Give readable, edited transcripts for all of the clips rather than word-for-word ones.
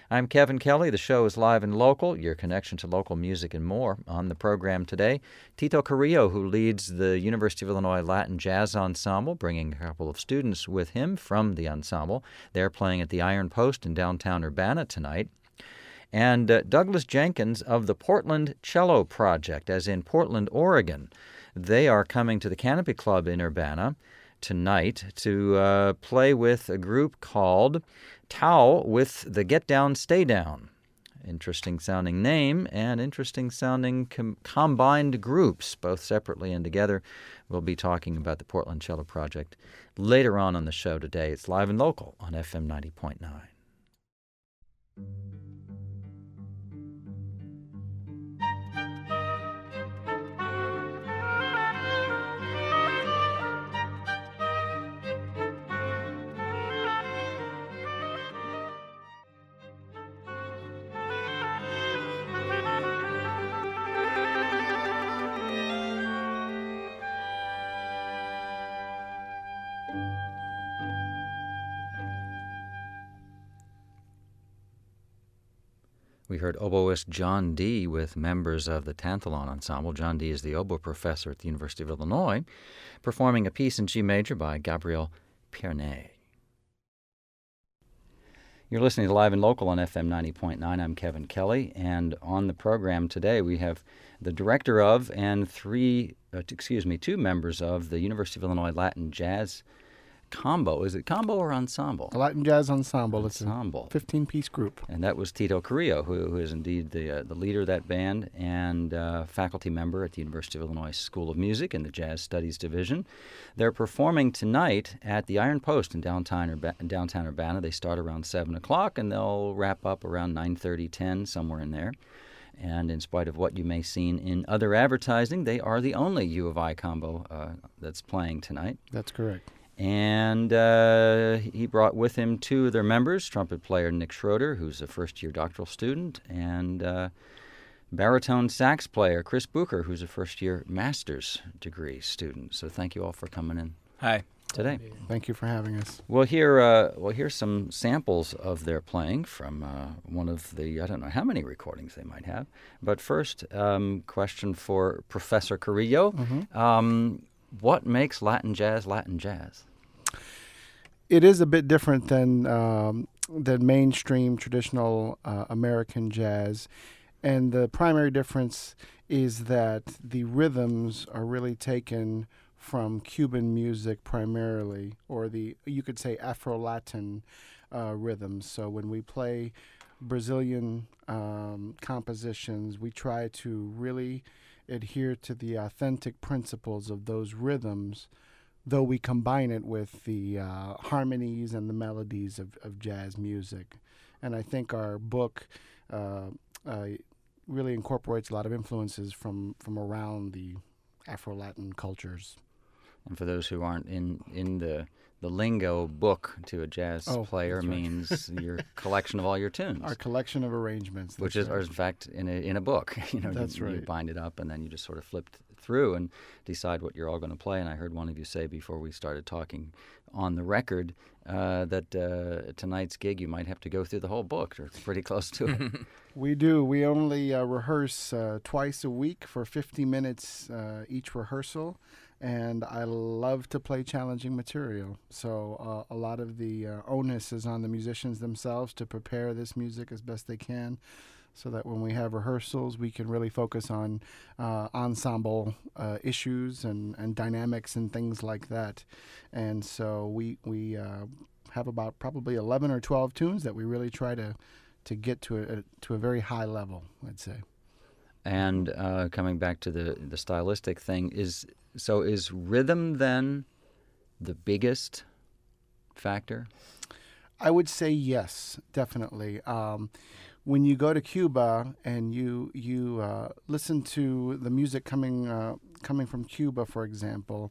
I'm Kevin Kelly. The show is live and local, your connection to local music and more. On the program today, Tito Carrillo, who leads the University of Illinois Latin Jazz Ensemble, bringing a couple of students with him from the ensemble. They're playing at the Iron Post in downtown Urbana tonight. And Douglas Jenkins of the Portland Cello Project, as in Portland, Oregon. They are coming to the Canopy Club in Urbana tonight to play with a group called Tao with the Get Down, Stay Down. Interesting sounding name and interesting sounding combined groups, both separately and together. We'll be talking about the Portland Cello Project later on the show today. It's live and local on FM 90.9. We heard oboist John Dee with members of the Tanthalon Ensemble. John Dee is the oboe professor at the University of Illinois, performing a piece in G major by Gabriel Piernet. You're listening to Live and Local on FM 90.9. I'm Kevin Kelly, and on the program today we have the director of and two members of the University of Illinois Latin Jazz Combo. Is it combo or ensemble? A Latin Jazz Ensemble. Ensemble. It's a 15-piece group. And that was Tito Carrillo, who is indeed the leader of that band and faculty member at the University of Illinois School of Music in the Jazz Studies Division. They're performing tonight at the Iron Post in downtown Urbana. They start around 7 o'clock, and they'll wrap up around 9:30, 10, somewhere in there. And in spite of what you may seen in other advertising, they are the only U of I combo that's playing tonight. That's correct. And he brought with him two of their members, trumpet player Nick Schroeder, who's a first-year doctoral student, and baritone sax player Chris Bucher, who's a first-year master's degree student. So thank you all for coming in. Hi. Today. Thank you for having us. We'll hear some samples of their playing from one of the, I don't know how many recordings they might have. But first, question for Professor Carrillo. Mm-hmm. What makes Latin jazz Latin jazz? It is a bit different than mainstream traditional American jazz, and the primary difference is that the rhythms are really taken from Cuban music primarily, or you could say Afro-Latin rhythms. So when we play Brazilian compositions, we try to really adhere to the authentic principles of those rhythms, though we combine it with the harmonies and the melodies of jazz music. And I think our book really incorporates a lot of influences from around the Afro-Latin cultures. And for those who aren't in the lingo, book to a jazz player means your collection of all your tunes. Our collection of arrangements. Which is, in fact, in a book. That's right. You bind it up, and then you just sort of flip through and decide what you're all going to play. And I heard one of you say before we started talking on the record that tonight's gig you might have to go through the whole book, or it's pretty close to it. We do. We only rehearse twice a week for 50 minutes each rehearsal. And I love to play challenging material. So a lot of the onus is on the musicians themselves to prepare this music as best they can, so that when we have rehearsals, we can really focus on ensemble issues and dynamics and things like that. And so we have about probably 11 or 12 tunes that we really try to get to a very high level, I'd say. And coming back to the stylistic thing, is rhythm then the biggest factor? I would say yes, definitely. When you go to Cuba and you listen to the music coming from Cuba, for example,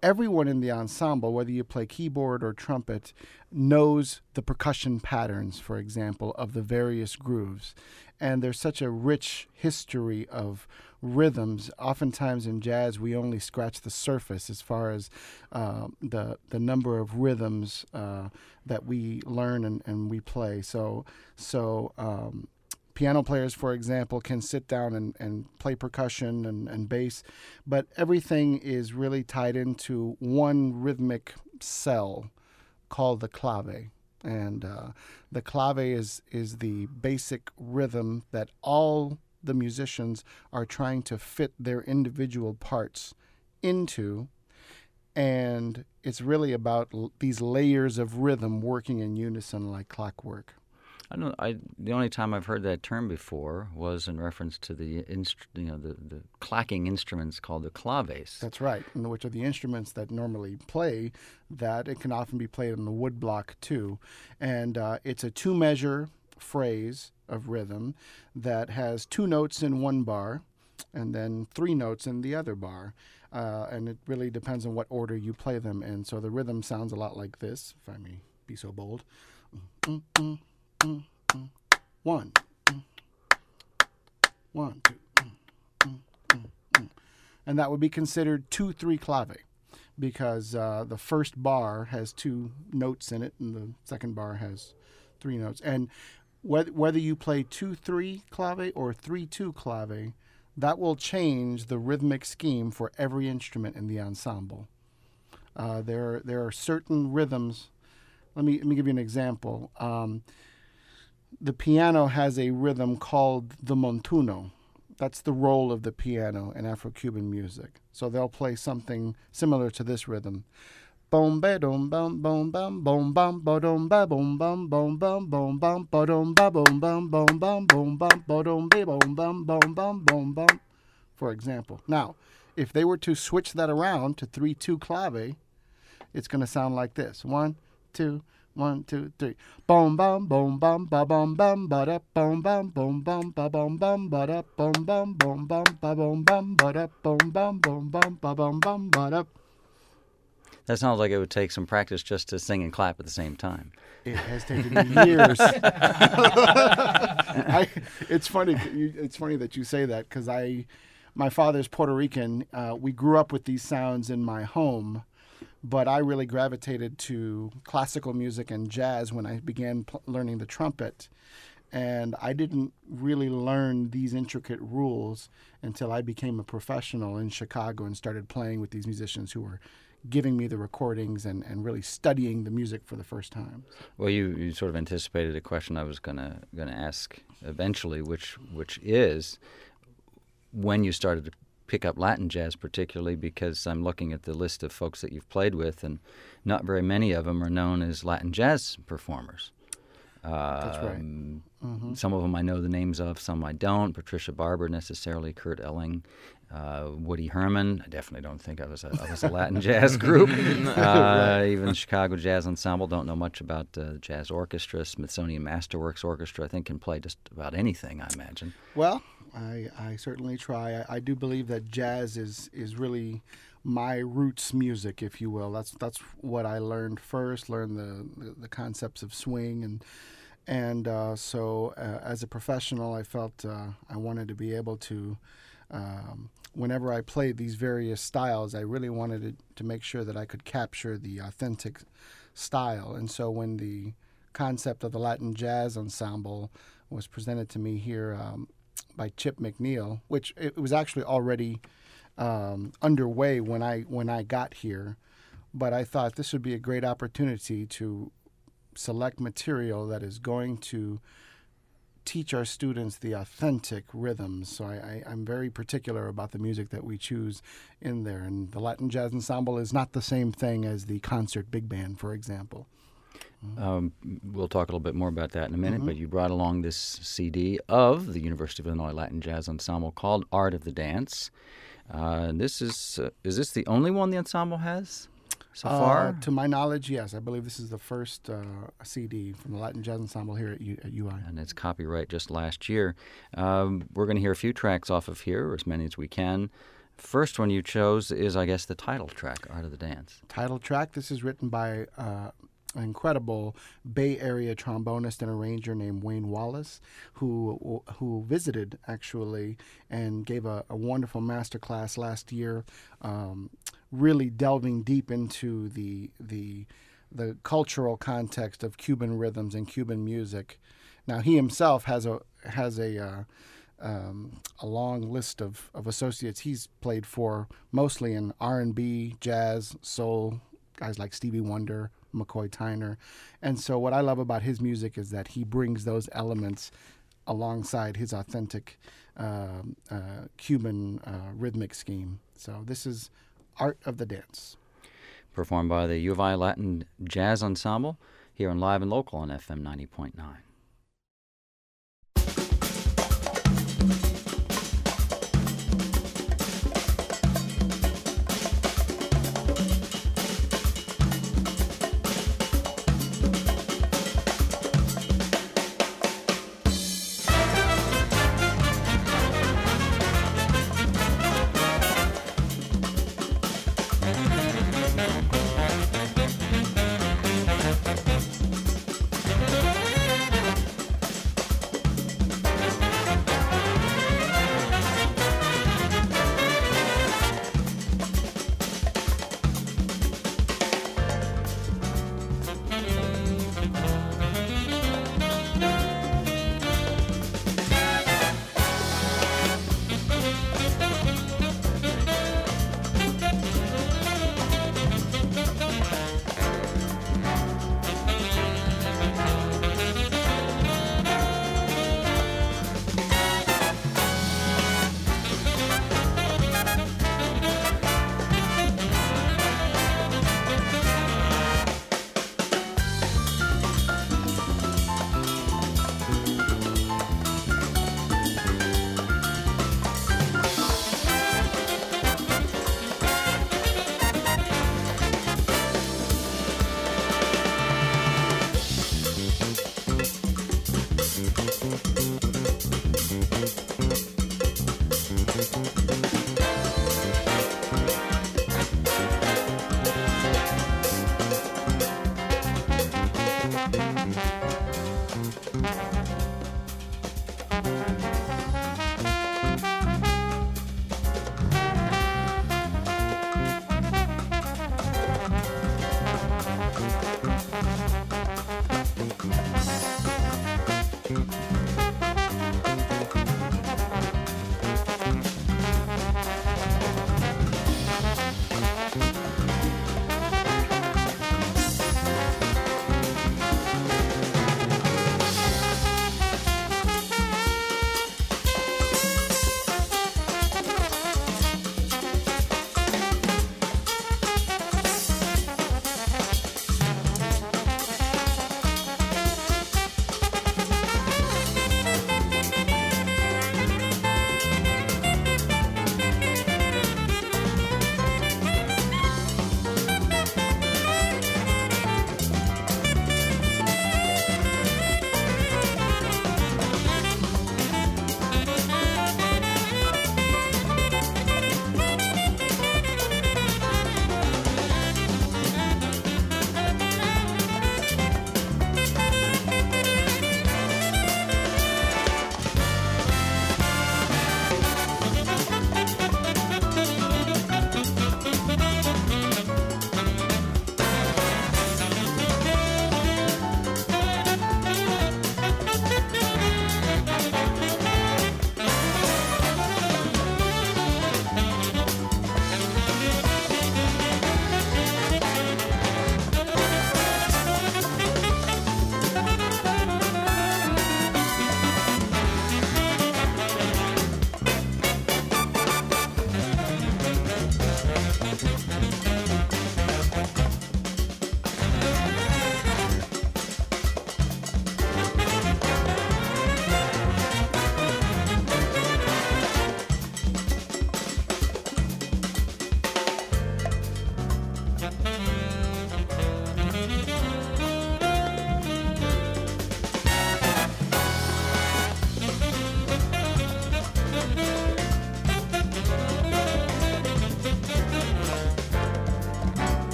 everyone in the ensemble, whether you play keyboard or trumpet, knows the percussion patterns, for example, of the various grooves. And there's such a rich history of rhythms. Oftentimes in jazz, we only scratch the surface as far as the number of rhythms that we learn and we play. So piano players, for example, can sit down and play percussion and bass, but everything is really tied into one rhythmic cell called the clave. And the clave is the basic rhythm that all the musicians are trying to fit their individual parts into. And it's really about these layers of rhythm working in unison like clockwork. The only time I've heard that term before was in reference to the clacking instruments called the claves. That's right, which are the instruments that normally play that. It can often be played on the wood block too, and it's a 2-measure phrase of rhythm that has 2 notes in one bar, and then 3 notes in the other bar, and it really depends on what order you play them in. So the rhythm sounds a lot like this, if I may be so bold. 1, 1, 2, and that would be considered 2-3 clave, because the first bar has 2 notes in it, and the second bar has 3 notes. And whether you play 2-3 clave or 3-2 clave, that will change the rhythmic scheme for every instrument in the ensemble. There are certain rhythms. Let me give you an example. The piano has a rhythm called the montuno. That's the roll of the piano in Afro-Cuban music. So they'll play something similar to this rhythm. Boom ba dum bum bum bum bum bum ba dum ba bum bum bum bum bum bum ba dum ba bum bum bum bum bum bum ba dum ba bum bum bum bum bum bum. For example. Now, if they were to switch that around to 3-2 clave, it's going to sound like this. 1, 2, 1, 2, 3. Boom bum boom bum ba bum bum ba da boom bum ba bum bum ba da boom bum ba bum ba da boom bum ba bum ba da. That sounds like it would take some practice just to sing and clap at the same time. It has taken me years. It's funny that you say that, because my father's Puerto Rican. We grew up with these sounds in my home. But I really gravitated to classical music and jazz when I began learning the trumpet. And I didn't really learn these intricate rules until I became a professional in Chicago and started playing with these musicians who were giving me the recordings and really studying the music for the first time. Well, you sort of anticipated a question I was gonna ask eventually, which is when you started to pick up Latin jazz, particularly because I'm looking at the list of folks that you've played with, and not very many of them are known as Latin jazz performers. That's right. Mm-hmm. Some of them I know the names of, some I don't. Patricia Barber necessarily, Kurt Elling, Woody Herman. I definitely don't think I was a Latin jazz group. Even Chicago Jazz Ensemble, don't know much about jazz orchestra. Smithsonian Masterworks Orchestra, I think, can play just about anything, I imagine. Well, I certainly try. I do believe that jazz is really my roots music, if you will. That's what I learned first. Learned the concepts of swing, and so as a professional, I felt I wanted to be able to. Whenever I played these various styles, I really wanted to make sure that I could capture the authentic style. And so when the concept of the Latin Jazz Ensemble was presented to me here by Chip McNeil, which it was actually already underway when I got here, but I thought this would be a great opportunity to select material that is going to teach our students the authentic rhythms. So I'm very particular about the music that we choose in there. And the Latin Jazz Ensemble is not the same thing as the concert big band, for example. We'll talk a little bit more about that in a minute, Mm-hmm. but you brought along this CD of the University of Illinois Latin Jazz Ensemble called Art of the Dance. Is this the only one the ensemble has so far? To my knowledge, yes. I believe this is the first CD from the Latin Jazz Ensemble here at UI. And it's copyright just last year. We're going to hear a few tracks off of here, or as many as we can. first one you chose is, I guess, the title track, Art of the Dance. Title track. This is written by an incredible Bay Area trombonist and arranger named Wayne Wallace, who visited, actually, and gave a wonderful master class last year, really delving deep into the cultural context of Cuban rhythms and Cuban music. Now, he himself has a long list of associates he's played for, mostly in R&B, jazz, soul, guys like Stevie Wonder, McCoy Tyner. And so what I love about his music is that he brings those elements alongside his authentic Cuban rhythmic scheme. So this is Art of the Dance. Performed by the U of I Latin Jazz Ensemble here on Live and Local on FM 90.9.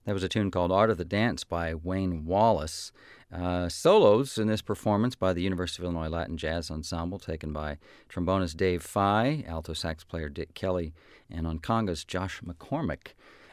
That was a tune called Art of the Dance by Wayne Wallace. Solos in this performance by the University of Illinois Latin Jazz Ensemble, taken by trombonist Dave Fye, alto sax player Dick Kelly, and on congas Josh McCormick,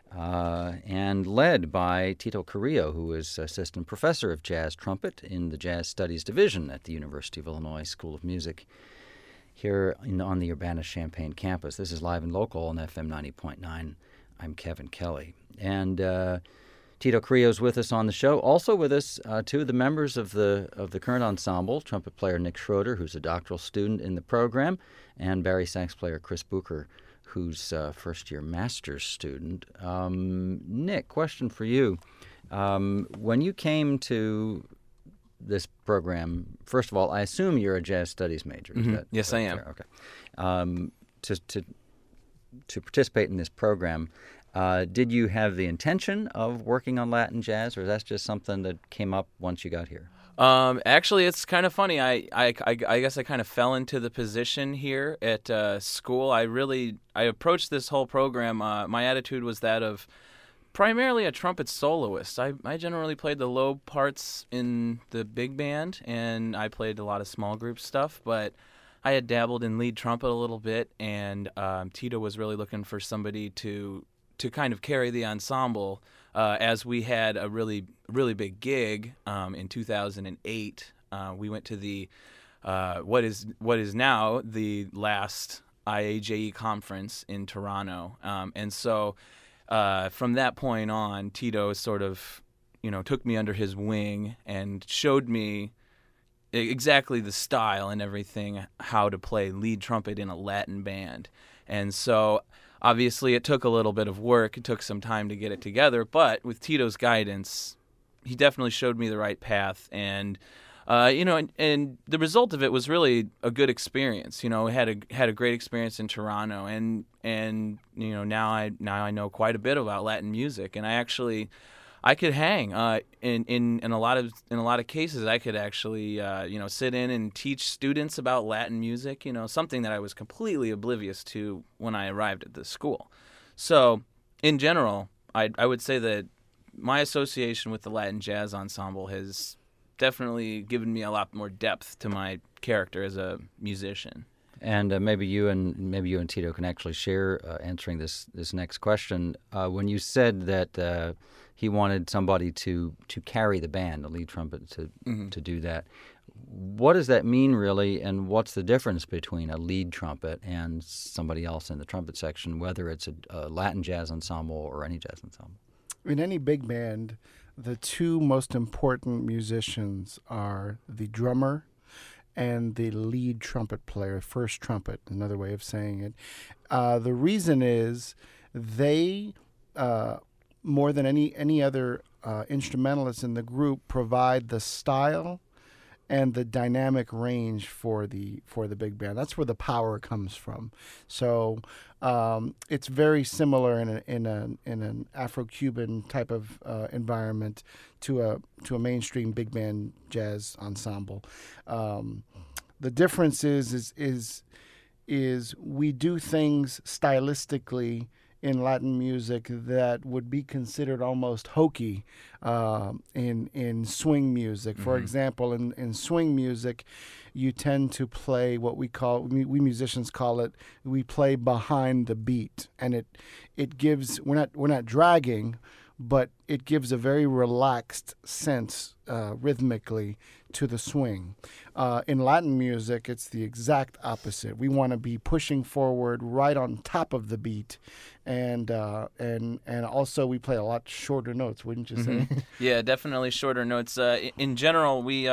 and led by Tito Carrillo, who is assistant professor of jazz trumpet in the Jazz Studies Division at the University of Illinois School of Music here on the Urbana-Champaign campus. This is Live and Local on FM 90.9. I'm Kevin Kelly. And Tito Carrillo is with us on the show. Also with us, two of the members of the current ensemble, trumpet player Nick Schroeder, who's a doctoral student in the program, and bari sax player Chris Bucher, who's a first-year master's student. Nick, question for you. When you came to this program, first of all, I assume you're a jazz studies major. Mm-hmm. Yes, I am. Okay. To participate in this program, did you have the intention of working on Latin jazz, or is that just something that came up once you got here? Actually, it's kind of funny. I guess I kind of fell into the position here at school. I approached this whole program. My attitude was that of primarily a trumpet soloist. I generally played the low parts in the big band, and I played a lot of small group stuff, but I had dabbled in lead trumpet a little bit, and Tito was really looking for somebody to kind of carry the ensemble, as we had a really, really big gig in 2008. We went to the what is now the last IAJE conference in Toronto, and so from that point on, Tito sort of took me under his wing and showed me exactly the style and everything, how to play lead trumpet in a Latin band. And so obviously it took a little bit of work. It took some time to get it together, but with Tito's guidance, he definitely showed me the right path. And and the result of it was really a good experience. We had a great experience in Toronto, and now I know quite a bit about Latin music, and I could hang in a lot of cases. I could actually sit in and teach students about Latin music. Something that I was completely oblivious to when I arrived at the school. So in general, I would say that my association with the Latin Jazz Ensemble has definitely given me a lot more depth to my character as a musician. And maybe you and Tito can actually share answering this next question. When you said that he wanted somebody to carry the band, the lead trumpet, to do that, what does that mean really, and what's the difference between a lead trumpet and somebody else in the trumpet section, whether it's a Latin jazz ensemble or any jazz ensemble? In any big band, the two most important musicians are the drummer and the lead trumpet player, first trumpet, another way of saying it. The reason is they, more than any other instrumentalists in the group, provide the style and the dynamic range for the big band. That's where the power comes from. So it's very similar in an Afro-Cuban type of environment to a mainstream big band jazz ensemble. The difference is we do things stylistically in Latin music that would be considered almost hokey in swing music. For example, in swing music, you tend to play what we musicians call it, we play behind the beat, and it gives, we're not dragging, but it gives a very relaxed sense rhythmically to the swing. In Latin music, it's the exact opposite. We want to be pushing forward right on top of the beat, and also we play a lot shorter notes, wouldn't you say? Yeah, definitely shorter notes. In general, we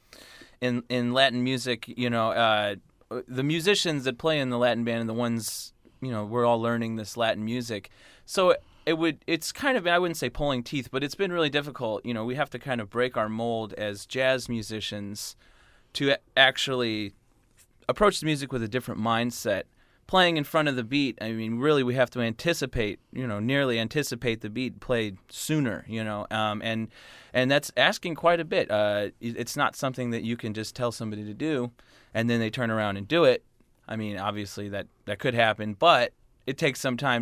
in Latin music, the musicians that play in the Latin band and the ones, we're all learning this Latin music. So it's kind of, I wouldn't say pulling teeth, but it's been really difficult. We have to kind of break our mold as jazz musicians to actually approach the music with a different mindset. Playing in front of the beat, I mean, really we have to anticipate, nearly anticipate the beat played sooner, and that's asking quite a bit. It's not something that you can just tell somebody to do and then they turn around and do it. I mean, obviously that could happen, but it takes some time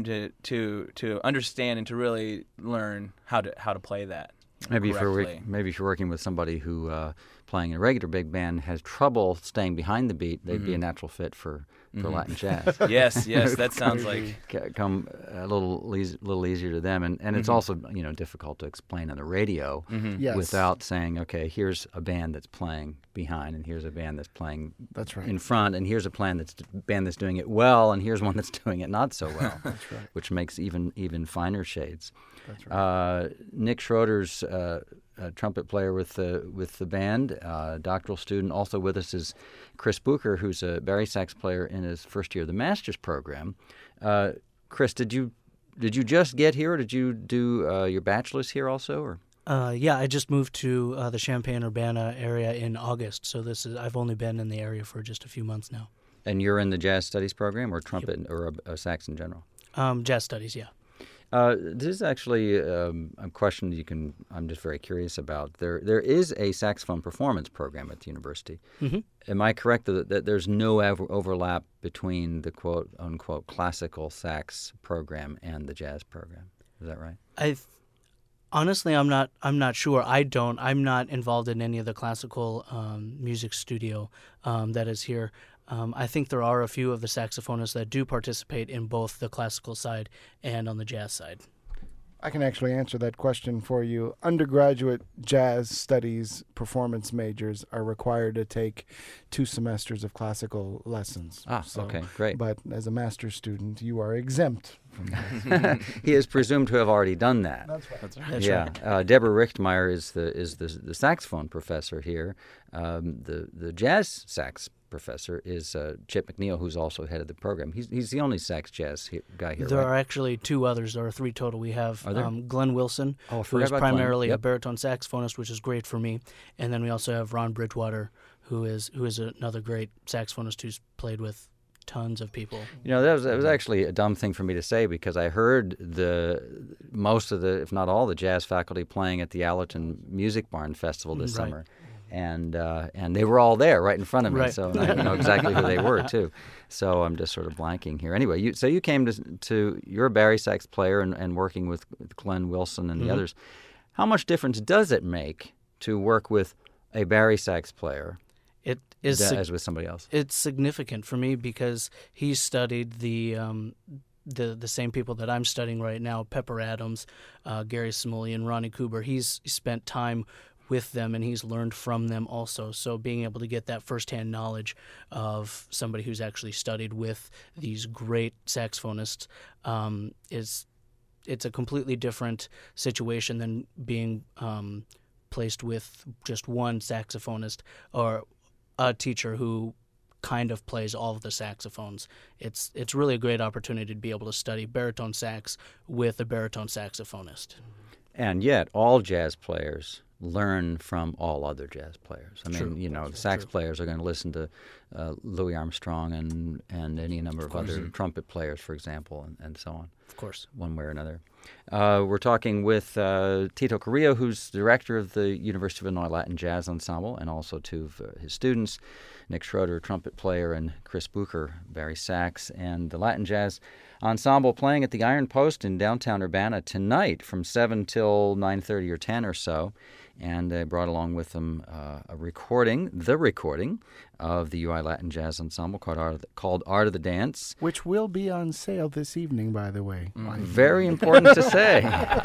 to understand and to really learn how to play that. Maybe if correctly. you're working with somebody who playing in a regular big band has trouble staying behind the beat, they'd be a natural fit for Latin jazz. Yes, that sounds like Come a little easier to them, and it's also difficult to explain on the radio Yes. without saying, okay, here's a band that's playing behind, and here's a band that's playing That's right. in front, and here's a band that's doing it well, and here's one that's doing it not so well. That's right. Which makes even finer shades. That's right. Nick Schroeder's a trumpet player with the band, doctoral student. Also with us is Chris Bucher, who's a bari sax player in his first year of the master's program. Chris, did you just get here, or did you do your bachelor's here also, or? Yeah, I just moved to the Champaign-Urbana area in August, so I've only been in the area for just a few months now. And you're in the jazz studies program, or trumpet, or a sax in general? Jazz studies, yeah. This is actually a question I'm just very curious about. There is a saxophone performance program at the university. Mm-hmm. Am I correct that there's no overlap between the quote unquote classical sax program and the jazz program? Is that right? Honestly, I'm not sure. I'm not involved in any of the classical music studio that is here. I think there are a few of the saxophonists that do participate in both the classical side and on the jazz side. I can actually answer that question for you. Undergraduate jazz studies performance majors are required to take 2 semesters of classical lessons. Okay, great. But as a master's student, you are exempt from that. He is presumed to have already done that. That's right. That's right. Deborah Richtmeyer is the saxophone professor here. The jazz sax professor is Chip McNeil, who's also head of the program. He's the only sax jazz guy here. There right? are actually 2 others. There are 3 total. We have Glenn Wilson, I who forgot is about Glenn. primarily Yep. a baritone saxophonist, which is great for me. And then we also have Ron Bridgewater, who is another great saxophonist who's played with tons of people. That was actually a dumb thing for me to say, because I heard most of the, if not all, the jazz faculty playing at the Allerton Music Barn Festival this Right. summer. And they were all there right in front of me, Right. so I know exactly who they were too. So I'm just sort of blanking here. Anyway, you came to you're a bari sax player and working with Glenn Wilson and the others. How much difference does it make to work with a bari sax player It is as with somebody else? It's significant for me because he studied the same people that I'm studying right now: Pepper Adams, Gary Simoleon, Ronnie Kuber. He's spent time with them and he's learned from them also. So being able to get that firsthand knowledge of somebody who's actually studied with these great saxophonists it's a completely different situation than being placed with just one saxophonist or a teacher who kind of plays all of the saxophones. It's really a great opportunity to be able to study baritone sax with a baritone saxophonist. And yet, all jazz players learn from all other jazz players. I True. mean, the sax players are going to listen to Louis Armstrong and any number of other trumpet players, for example, and so on. Of course. One way or another. We're talking with Tito Carrillo, who's director of the University of Illinois Latin Jazz Ensemble, and also 2 of his students, Nick Schroeder, trumpet player, and Chris Bucher, bari sax, and the Latin Jazz Ensemble playing at the Iron Post in downtown Urbana tonight from 7 till 9:30 or 10 or so. And they brought along with them the recording of the UI Latin Jazz Ensemble called Art of the Dance. Which will be on sale this evening, by the way. Very important to say.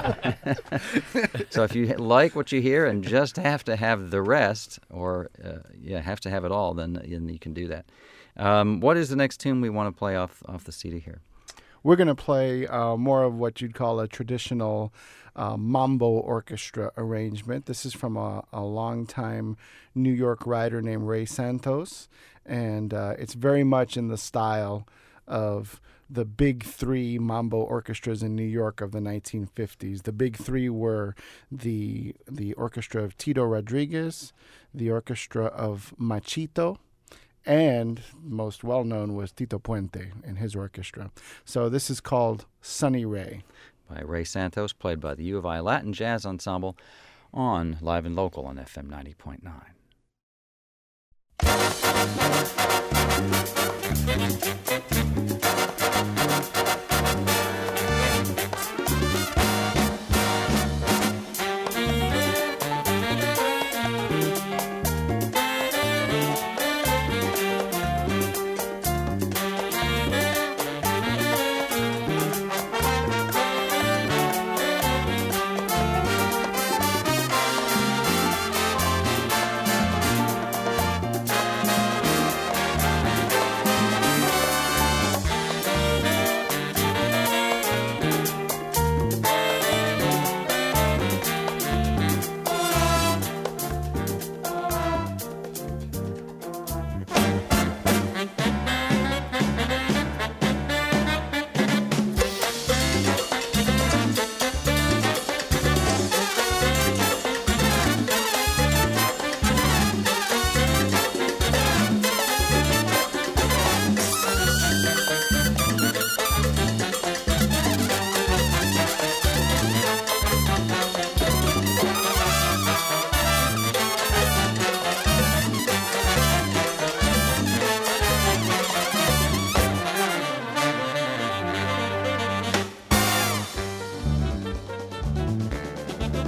So if you like what you hear and just have to have the rest, or have to have it all, then you can do that. What is the next tune we want to play off the CD here? We're going to play more of what you'd call a traditional mambo orchestra arrangement. This is from a longtime New York writer named Ray Santos, and it's very much in the style of the big 3 mambo orchestras in New York of the 1950s. The big 3 were the orchestra of Tito Rodriguez, the orchestra of Machito, and most well-known was Tito Puente and his orchestra. So this is called Sunny Ray. By Ray Santos, played by the U of I Latin Jazz Ensemble on Live and Local on FM 90.9.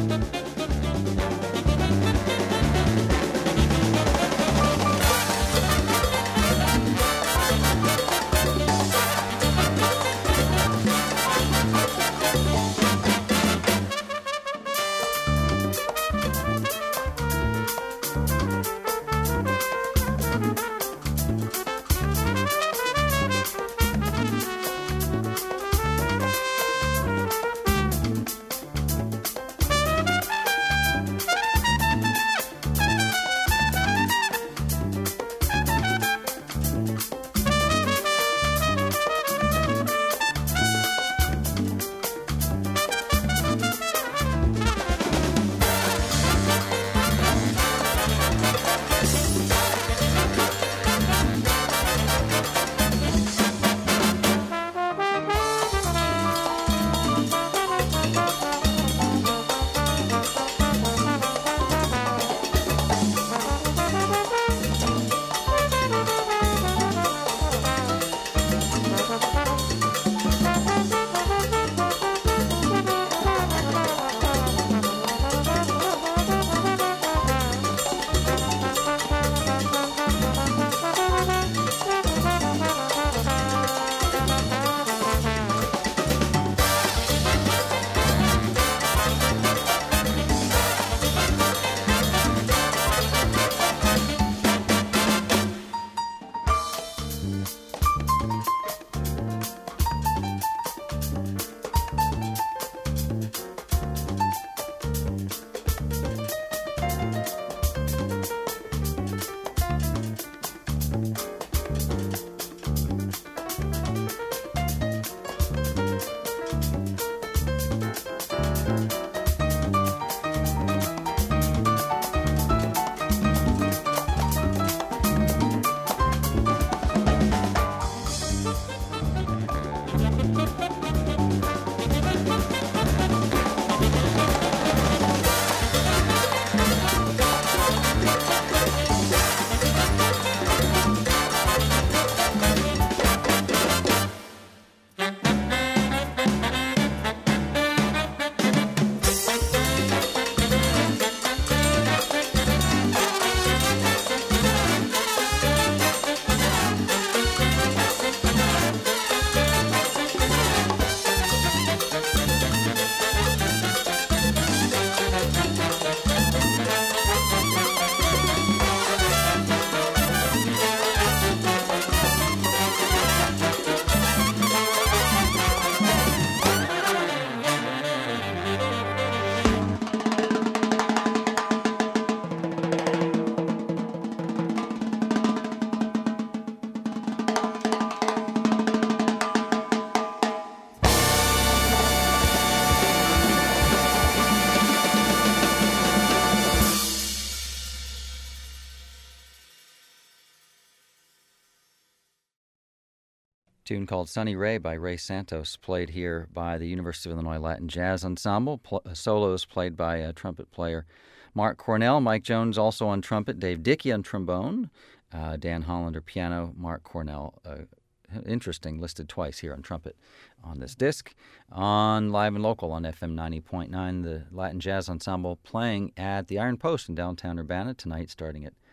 Tune called Sunny Ray by Ray Santos, played here by the University of Illinois Latin Jazz Ensemble. Solos played by trumpet player Mark Cornell, Mike Jones also on trumpet, Dave Dickey on trombone, Dan Hollander piano, Mark Cornell, interesting, listed twice here on trumpet on this disc. On Live and Local on FM 90.9, the Latin Jazz Ensemble playing at the Iron Post in downtown Urbana tonight starting at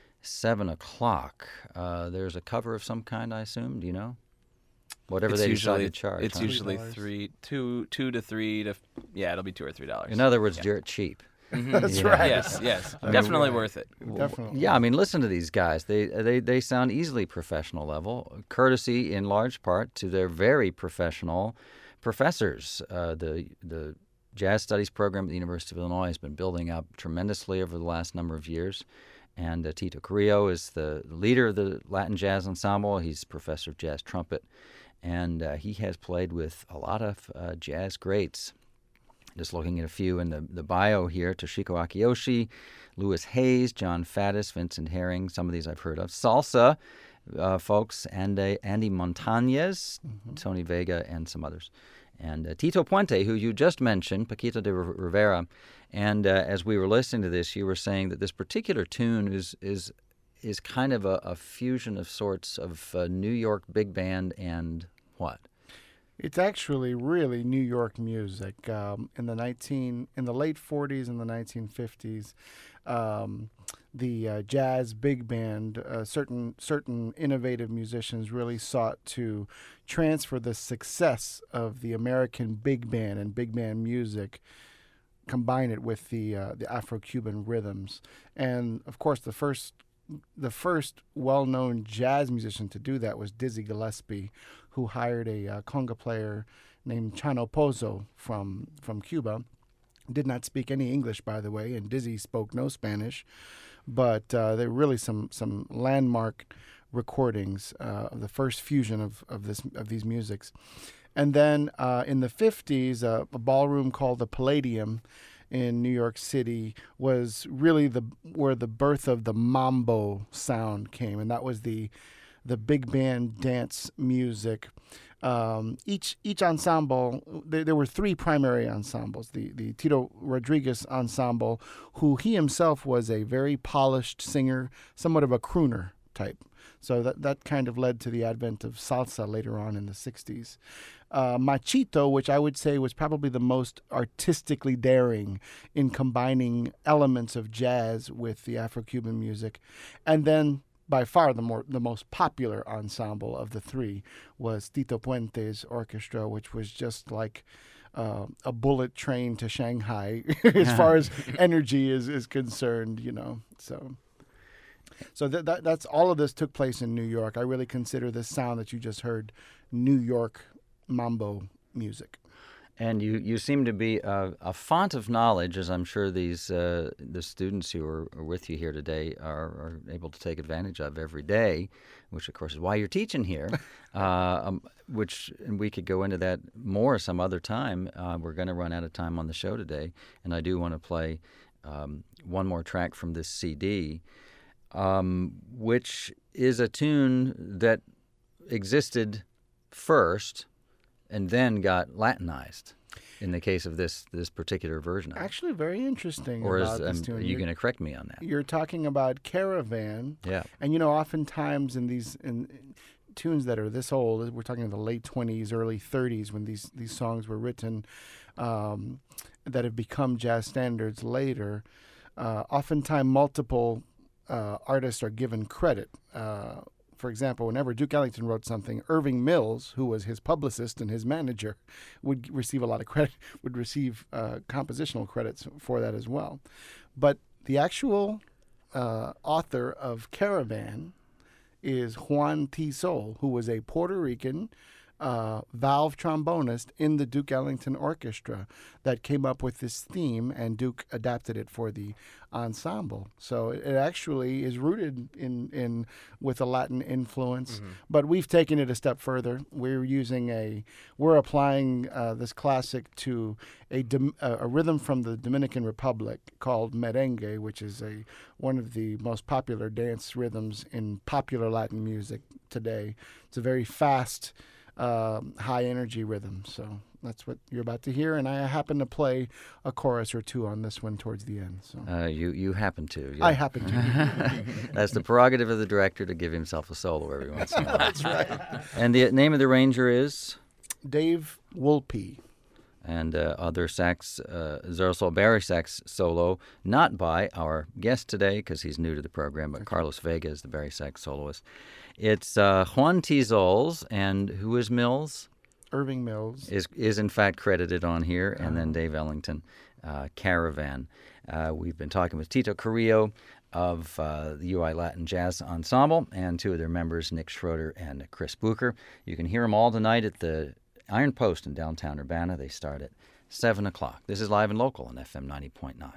7 o'clock. There's a cover of some kind, I assume. Do you know? Whatever it's they usually, decide to charge. It's usually $2 to $3 to it'll be $2 or $3. In other words, yeah. dirt cheap. Mm-hmm. That's right. Yes, definitely worth it. Definitely. Yeah, I mean, listen to these guys. They sound easily professional level, courtesy in large part to their very professional professors. The Jazz Studies program at the University of Illinois has been building up tremendously over the last number of years. And Tito Carrillo is the leader of the Latin Jazz Ensemble. He's professor of jazz trumpet. And he has played with a lot of jazz greats. Just looking at a few in the bio here, Toshiko Akiyoshi, Louis Hayes, John Faddis, Vincent Herring, some of these I've heard of. Salsa folks, and Andy Montañez, Tony Vega, and some others. And Tito Puente, who you just mentioned, Paquito de Rivera. And as we were listening to this, you were saying that this particular tune is kind of a fusion of sorts of New York big band and what? It's actually really New York music. In the late 40s and the 1950s, the jazz big band, certain innovative musicians really sought to transfer the success of the American big band and big band music, combine it with the Afro-Cuban rhythms, and of course the first well-known jazz musician to do that was Dizzy Gillespie, who hired a conga player named Chano Pozo from Cuba. Did not speak any English, by the way, and Dizzy spoke no Spanish, but there were really some landmark recordings of the first fusion of these musics. And then in the 50s, a ballroom called the Palladium in New York City was really where the birth of the mambo sound came, and that was the big band dance music. Each ensemble, there were three primary ensembles. The Tito Rodriguez ensemble, who he himself was a very polished singer, somewhat of a crooner type. So that kind of led to the advent of salsa later on in the 60s. Machito, which I would say was probably the most artistically daring in combining elements of jazz with the Afro-Cuban music. And then by far the most popular ensemble of the three was Tito Puente's orchestra, which was just like a bullet train to Shanghai as far as energy is concerned, So that's all of this took place in New York. I really consider this sound that you just heard New York mambo music. And you seem to be a font of knowledge, as I'm sure the students who are with you here today are able to take advantage of every day, which, of course, is why you're teaching here, and we could go into that more some other time. We're going to run out of time on the show today, and I do want to play one more track from this CD, which is a tune that existed first and then got Latinized in the case of this particular version of it. Actually, very interesting or about this tune. Are you going to correct me on that? You're talking about Caravan. Yeah. And, oftentimes in tunes that are this old, we're talking in the late 20s, early 30s, when these songs were written that have become jazz standards later, oftentimes multiple artists are given credit. For example, whenever Duke Ellington wrote something, Irving Mills, who was his publicist and his manager, would receive a lot of credit, would receive compositional credits for that as well. But the actual author of Caravan is Juan T. Sol, who was a Puerto Rican valve trombonist in the Duke Ellington Orchestra that came up with this theme, and Duke adapted it for the ensemble. So it actually is rooted in with a Latin influence, but we've taken it a step further. We're applying this classic to a rhythm from the Dominican Republic called merengue, which is one of the most popular dance rhythms in popular Latin music today. It's a very fast, high energy rhythm. So that's what you're about to hear, and I happen to play a chorus or two on this one towards the end. So you happen to. Yeah. I happen to. That's the prerogative of the director to give himself a solo every once in a while. That's right. And the name of the arranger is Dave Wolpe. And other sax, there's also a Barry sax solo, not by our guest today because he's new to the program, but Carlos Vega is the Barry sax soloist. It's Juan T. Zols, and who is Mills? Irving Mills. Is in fact credited on here, and then Dave Ellington, Caravan. We've been talking with Tito Carrillo of the UI Latin Jazz Ensemble and two of their members, Nick Schroeder and Chris Bucher. You can hear them all tonight at the Iron Post in downtown Urbana. They start at 7 o'clock. This is Live and Local on FM 90.9.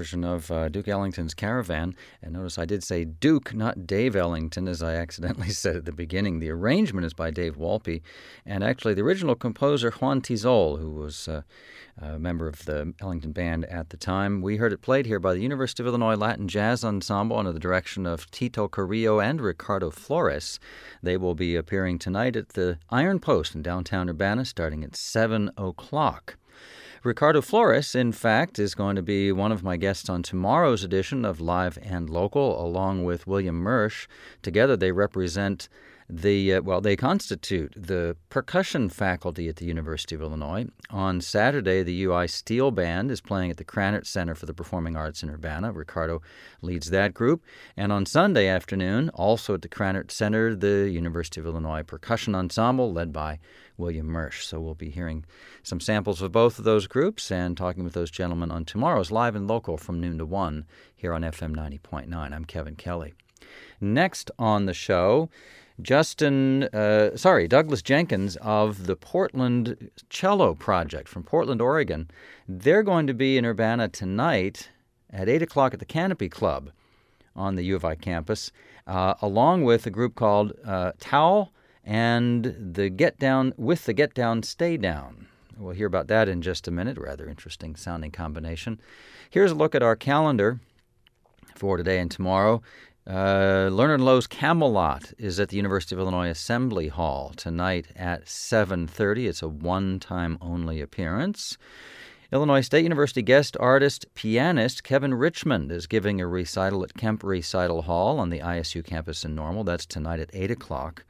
version of Duke Ellington's Caravan. And notice I did say Duke, not Dave Ellington, as I accidentally said at the beginning. The arrangement is by Dave Walpe, and actually the original composer, Juan Tizol, who was a member of the Ellington Band at the time. We heard it played here by the University of Illinois Latin Jazz Ensemble under the direction of Tito Carrillo and Ricardo Flores. They will be appearing tonight at the Iron Post in downtown Urbana starting at 7 o'clock. Ricardo Flores, in fact, is going to be one of my guests on tomorrow's edition of Live and Local, along with William Mersch. Together they represent they constitute the percussion faculty at the University of Illinois. On Saturday, the UI Steel Band is playing at the Krannert Center for the Performing Arts in Urbana. Ricardo leads that group. And on Sunday afternoon, also at the Krannert Center, the University of Illinois Percussion Ensemble, led by William Mersch. So we'll be hearing some samples of both of those groups and talking with those gentlemen on tomorrow's Live and Local from noon to 1 here on FM 90.9. I'm Kevin Kelly. Next on the show, Douglas Jenkins of the Portland Cello Project from Portland, Oregon. They're going to be in Urbana tonight at 8 o'clock at the Canopy Club on the U of I campus, along with a group called Tao and the Get Down Stay Down. We'll hear about that in just a minute. Rather interesting sounding combination. Here's a look at our calendar for today and tomorrow. Lerner & Lowe's Camelot is at the University of Illinois Assembly Hall tonight at 7:30. It's a one-time only appearance. Illinois State University guest artist, pianist Kevin Richmond is giving a recital at Kemp Recital Hall on the ISU campus in Normal. That's tonight at 8 o'clock.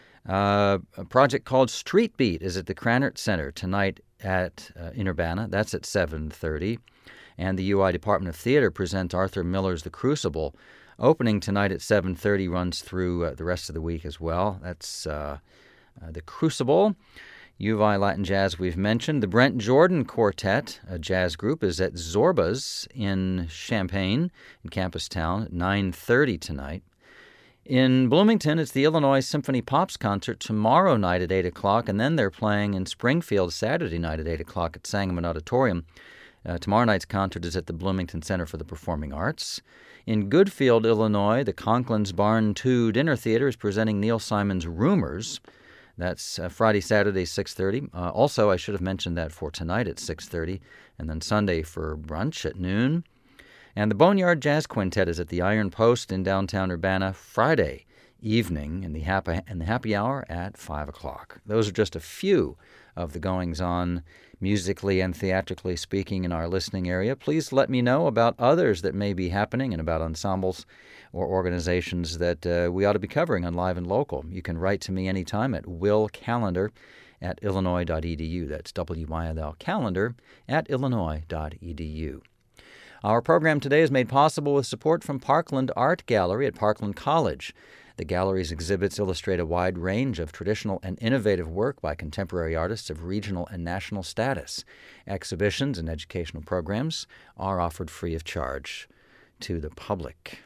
A project called Street Beat is at the Krannert Center tonight in Urbana. That's at 7:30. And the UI Department of Theater presents Arthur Miller's The Crucible, opening tonight at 7:30, runs through the rest of the week as well. That's The Crucible. U of I Latin Jazz we've mentioned. The Brent Jordan Quartet, a jazz group, is at Zorba's in Champaign, in Campus Town, at 9:30 tonight. In Bloomington, it's the Illinois Symphony Pops concert tomorrow night at 8 o'clock, and then they're playing in Springfield Saturday night at 8 o'clock at Sangamon Auditorium. Tomorrow night's concert is at the Bloomington Center for the Performing Arts. In Goodfield, Illinois, the Conklin's Barn 2 Dinner Theater is presenting Neil Simon's Rumors. That's Friday, Saturday, 6:30. Also, I should have mentioned that for tonight at 6:30, and then Sunday for brunch at noon. And the Boneyard Jazz Quintet is at the Iron Post in downtown Urbana Friday evening in the happy hour at 5 o'clock. Those are just a few of the goings-on musically and theatrically speaking in our listening area. Please let me know about others that may be happening and about ensembles or organizations that we ought to be covering on Live and Local. You can write to me anytime at willcallender@illinois.edu. That's WYLL calendar@illinois.edu. Our program today is made possible with support from Parkland Art Gallery at Parkland College. The gallery's exhibits illustrate a wide range of traditional and innovative work by contemporary artists of regional and national status. Exhibitions and educational programs are offered free of charge to the public.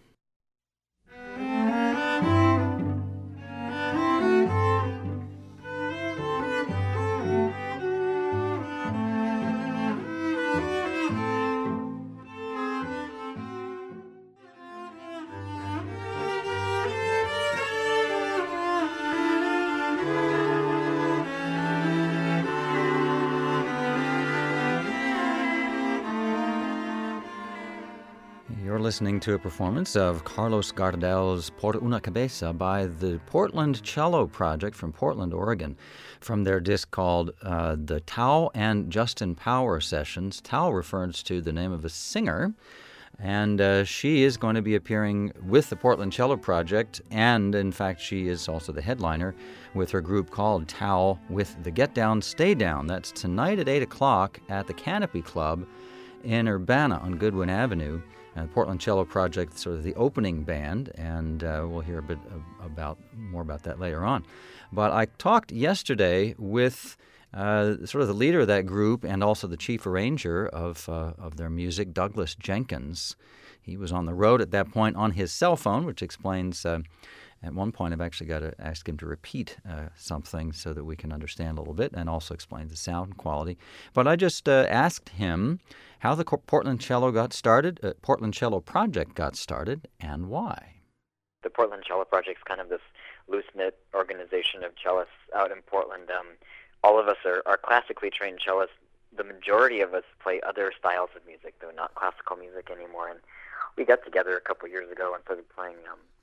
You're listening to a performance of Carlos Gardel's Por una Cabeza by the Portland Cello Project from Portland, Oregon, from their disc called the Tao and Justin Power Sessions. Tao refers to the name of a singer, and she is going to be appearing with the Portland Cello Project, and in fact she is also the headliner with her group called Tao with the Get Down Stay Down. That's tonight at 8 o'clock at the Canopy Club in Urbana on Goodwin Avenue. The Portland Cello Project, sort of the opening band, and we'll hear a bit more about that later on. But I talked yesterday with sort of the leader of that group and also the chief arranger of their music, Douglas Jenkins. He was on the road at that point on his cell phone, which explains At one point, I've actually got to ask him to repeat something so that we can understand a little bit, and also explain the sound quality. But I just asked him how the Portland Cello Portland Cello Project got started, and why. The Portland Cello Project is kind of this loose-knit organization of cellists out in Portland. All of us are classically trained cellists. The majority of us play other styles of music, though not classical music anymore. And we got together a couple years ago and started playing,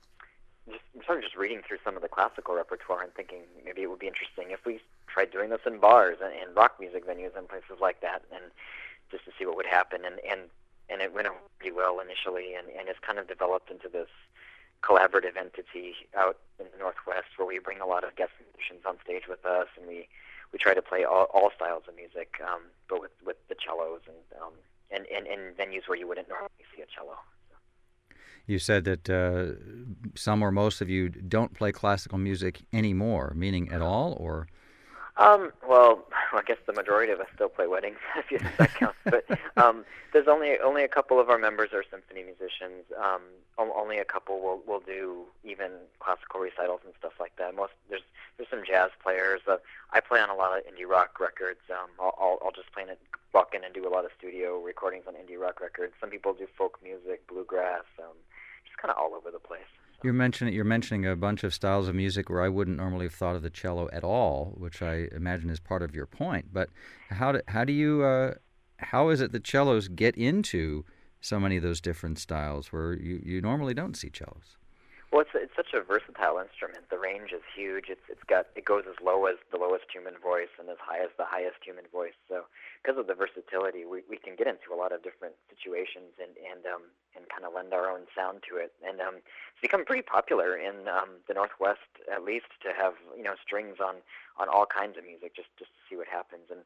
just reading through some of the classical repertoire and thinking maybe it would be interesting if we tried doing this in bars and rock music venues and places like that, and just to see what would happen. And it went pretty well initially, and it's kind of developed into this collaborative entity out in the Northwest where we bring a lot of guest musicians on stage with us, and we try to play all styles of music, but with the cellos and venues where you wouldn't normally see a cello. You said that some or most of you don't play classical music anymore, meaning at all, or? Well, I guess the majority of us still play weddings, if that counts. But there's only a couple of our members are symphony musicians. Only a couple will do even classical recitals and stuff like that. There's some jazz players. I play on a lot of indie rock records. I'll just walk in and do a lot of studio recordings on indie rock records. Some people do folk music, bluegrass, just kind of all over the place. You're mentioning a bunch of styles of music where I wouldn't normally have thought of the cello at all, which I imagine is part of your point. But how is it that cellos get into so many of those different styles where you normally don't see cellos? Well, it's such a versatile instrument. The range is huge. It goes as low as the lowest human voice and as high as the highest human voice. So because of the versatility, we can get into a lot of different situations and kind of lend our own sound to it. And it's become pretty popular in the Northwest, at least, to have strings on all kinds of music just to see what happens. And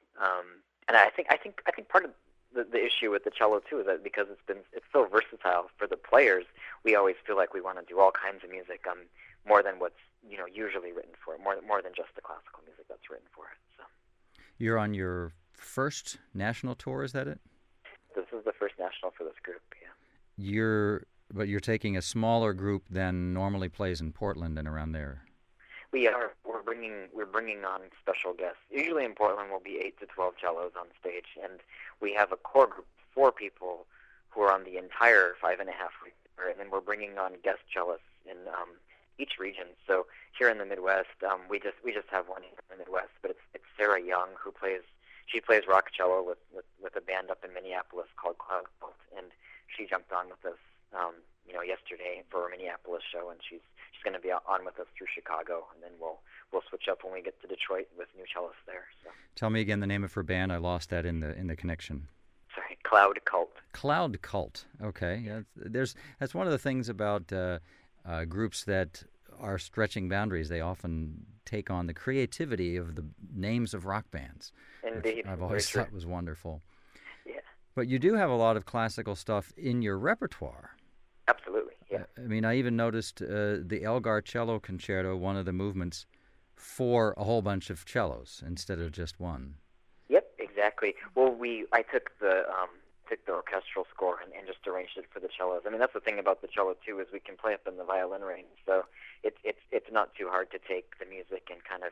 I think part of the issue with the cello too is that because it's so versatile for the players, we always feel like we want to do all kinds of music more than what's usually written for it, more than just the classical music that's written for it. So you're on your first national tour, is that it? This is the first national for this group. Yeah. You're taking a smaller group than normally plays in Portland and around there. We are. We're bringing on special guests. Usually in Portland, we'll be 8 to 12 cellos on stage, and we have a core group of 4 people who are on the entire 5.5 week tour, and then we're bringing on guest cellists in each region. So here in the Midwest, we just have one here in the Midwest, but it's Sarah Young who plays. She plays rock cello with a band up in Minneapolis called Cloud Cult, and she jumped on with us yesterday for a Minneapolis show, and she's going to be on with us through Chicago, and then we'll switch up when we get to Detroit with new cellists there. So. Tell me again the name of her band. I lost that in the connection. Sorry, Cloud Cult. Cloud Cult. Okay, yeah, that's one of the things about groups that are stretching boundaries. They often take on the creativity of the names of rock bands. Indeed, I've always thought was wonderful. Yeah. But you do have a lot of classical stuff in your repertoire. Absolutely, yeah. I mean, I even noticed the Elgar Cello Concerto, one of the movements, for a whole bunch of cellos instead of just one. Yep, exactly. Well, I took the orchestral score and just arranged it for the cellos. I mean, that's the thing about the cello too, is we can play up in the violin range, so it's not too hard to take the music and kind of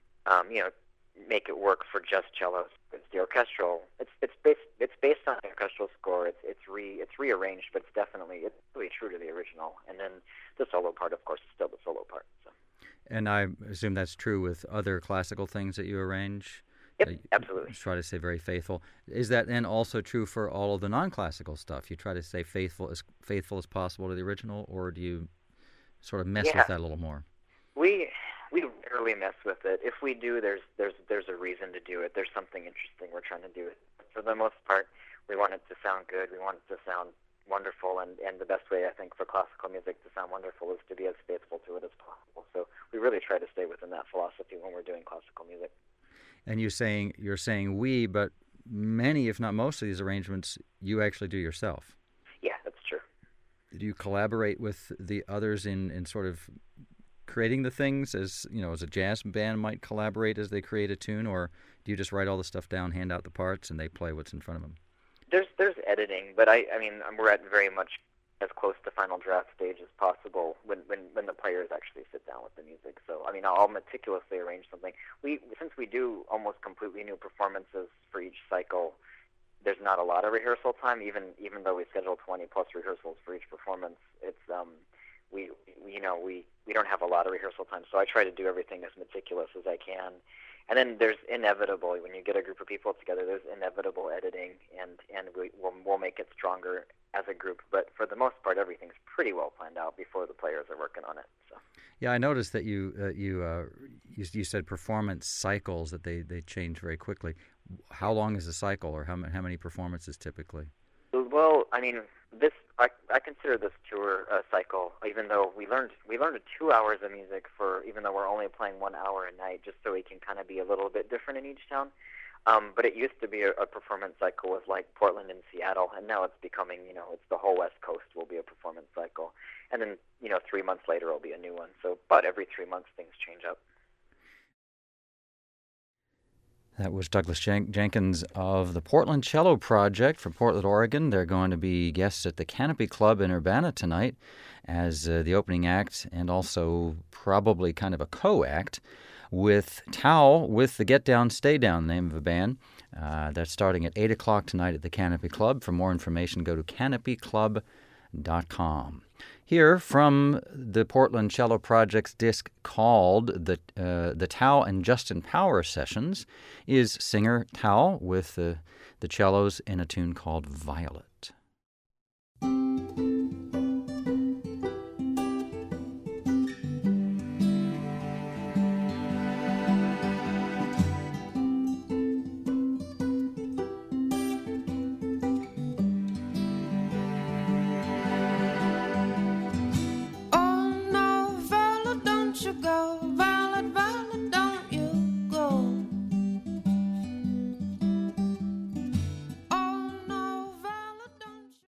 make it work for just cellos. It's the orchestral. It's based on the orchestral score. It's rearranged, but it's really true to the original. And then the solo part, of course, is still the solo part. So. And I assume that's true with other classical things that you arrange. Yep, absolutely. Try to stay very faithful. Is that then also true for all of the non-classical stuff? You try to stay faithful as possible to the original, or do you sort of mess with that a little more? We rarely mess with it. If we do, there's a reason to do it. There's something interesting we're trying to do. For the most part, we want it to sound good. We want it to sound wonderful, and the best way, I think, for classical music to sound wonderful is to be as faithful to it as possible. So we really try to stay within that philosophy when we're doing classical music. And you're saying we, but many, if not most of these arrangements, you actually do yourself. Yeah, that's true. Do you collaborate with the others in sort of creating the things as a jazz band might collaborate as they create a tune, or do you just write all the stuff down, hand out the parts, and they play what's in front of them? There's editing, but I mean we're at very much as close to final draft stage as possible when the players actually sit down with the music. So, I mean, I'll meticulously arrange something. Since we do almost completely new performances for each cycle, there's not a lot of rehearsal time. Even though we schedule 20 plus rehearsals for each performance, it's we don't have a lot of rehearsal time. So I try to do everything as meticulous as I can. And then there's inevitable, when you get a group of people together, there's inevitable editing, and we'll make it stronger as a group. But for the most part, everything's pretty well planned out before the players are working on it. So. Yeah, I noticed that you said performance cycles, that they change very quickly. How long is a cycle, or how many performances typically? Well, I mean, I consider this tour a cycle, even though we learned 2 hours of music even though we're only playing 1 hour a night, just so we can kind of be a little bit different in each town. But it used to be a performance cycle with like Portland and Seattle, and now it's becoming, it's the whole West Coast will be a performance cycle. And then, 3 months later will be a new one. So about every 3 months things change up. That was Douglas Jenkins of the Portland Cello Project from Portland, Oregon. They're going to be guests at the Canopy Club in Urbana tonight as the opening act, and also probably kind of a co-act with Tao with the Get Down, Stay Down, name of a band. That's starting at 8 o'clock tonight at the Canopy Club. For more information, go to canopyclub.com. Here from the Portland Cello Project's disc called the Tao and Justin Power Sessions is singer Tao with the cellos in a tune called Violet. Go